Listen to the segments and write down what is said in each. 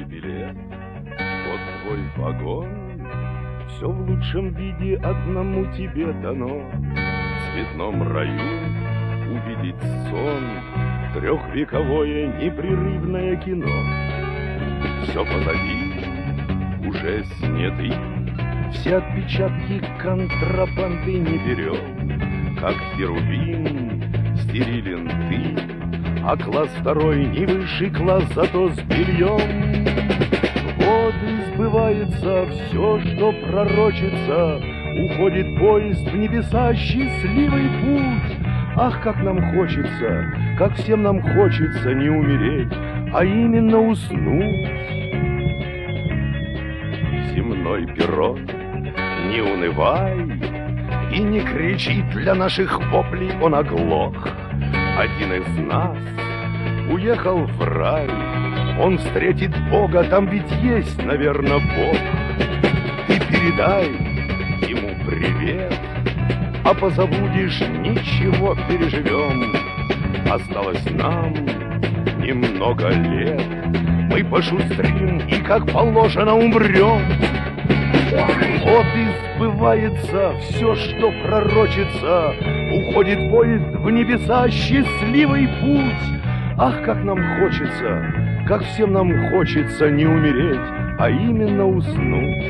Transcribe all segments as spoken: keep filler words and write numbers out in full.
твой билет, вот твой вагон. Все в лучшем виде одному тебе дано. В цветном раю увидеть сон, трехвековое непрерывное кино. Все позади, уже сняты, все отпечатки контрабанды не берем. Как херувим стерилен ты, а класс второй не высший класс, зато с бельем. Вот и сбывается все, что пророчится, уходит поезд в небеса, счастливый путь. Ах, как нам хочется, как всем нам хочется не умереть, а именно уснуть. Земной перрон, не унывай и не кричи, для наших воплей он оглох. Один из нас уехал в рай, он встретит Бога, там ведь есть, наверное, Бог. Ты передай ему привет, а позабудешь, ничего, переживем. Осталось нам немного лет, мы пошустрим и, как положено, умрем. Вот и сбывается все, что пророчится, уходит поезд в небеса, счастливый путь. Ах, как нам хочется, как всем нам хочется не умереть, а именно уснуть.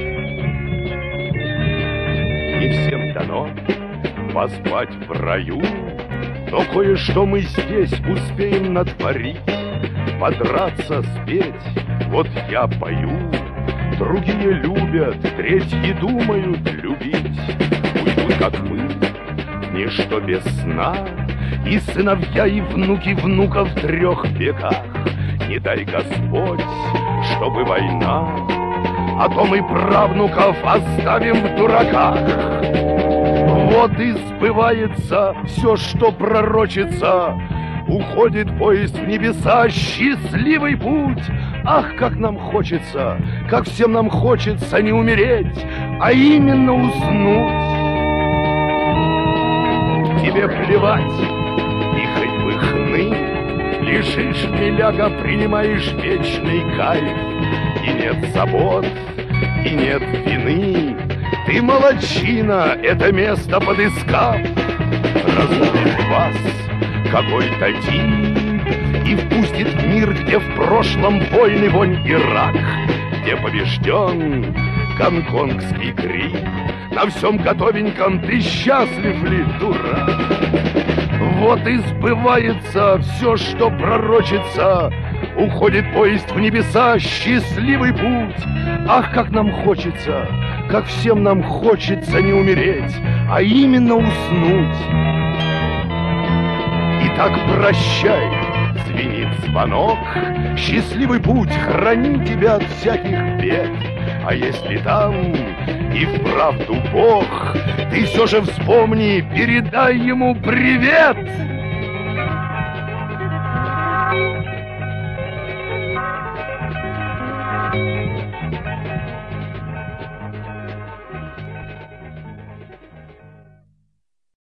Не всем дано поспать в раю, но кое-что мы здесь успеем натворить. Подраться, спеть, вот я пою, другие любят, третьи думают любить. Уйдут, как мы, в ничто без сна, и сыновья, и внуки внуков в трех веках. Не дай Господь, чтобы война, а то мы правнуков оставим в дураках. Вот и сбывается все, что пророчится, уходит поезд в небеса, счастливый путь. Ах, как нам хочется, как всем нам хочется не умереть, а именно уснуть. Тебе плевать, и хоть бы хны, лежишь миляга, принимаешь вечный кайф. И нет забот, и нет вины, ты молодчина, это место подыскав. Разбудит вас какой-то тип и впустит в мир, где в прошлом войны вонь и рак, где побежден гонконгский грипп. На всем готовеньком ты счастлив ли, дурак? Вот и сбывается все, что пророчится, уходит поезд в небеса, счастливый путь. Ах, как нам хочется, как всем нам хочется не умереть, а именно уснуть. Итак, прощай, звенит звонок, счастливый путь, храни тебя от всяких бед. А если там и вправду Бог, ты все же вспомни, передай ему привет.